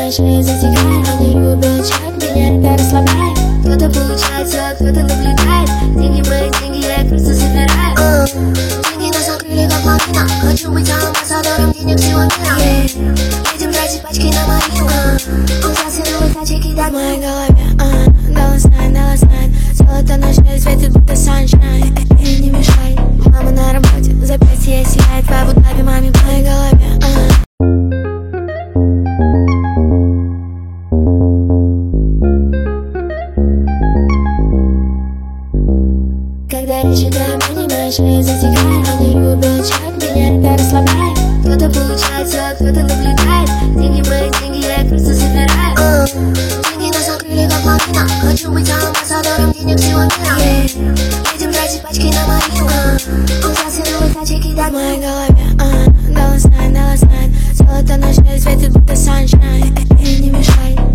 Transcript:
на шее затекает. Они любят чат, меня это расслабляет. Кто-то получается, кто-то наблюдает. Деньги мои, деньги, я их просто забираю. Деньги нас закрыли как лавина. Хочу быть амбассадором денег всего мира. Едем тратить пачки на мобилу. Ужасы новых тачек кидать в моей голове. Доллар сайн, золото на шее светит будто sunshine. Не мешай, мама на работе, запястье сияет в Абу-Даби, маме в моей голове. Когда речь идет о money, моя шея затекает. Они любят чат, меня это расслабляет. Кто-то получается, кто-то наблюдает. Деньги мои, деньги, я их просто забираю. Деньги нас закрыли как лавина. Хочу быть амбассадором денег всего мира. Едем тратить пачки на мобилу. Ужасы новых тачек кидать в моей голове. Доллар сайн, золото на шее светит будто sunshine. Не мешай.